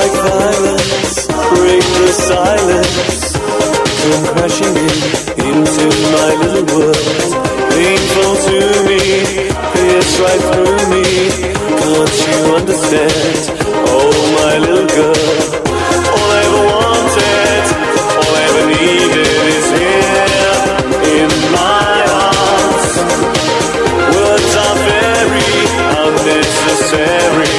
like violence, break the silence. Come crashing into my little world. Painful to me, pierce right through me. Can't you understand? Oh, my little girl. All I ever wanted, all I ever needed is here in my arms. Words are very unnecessary.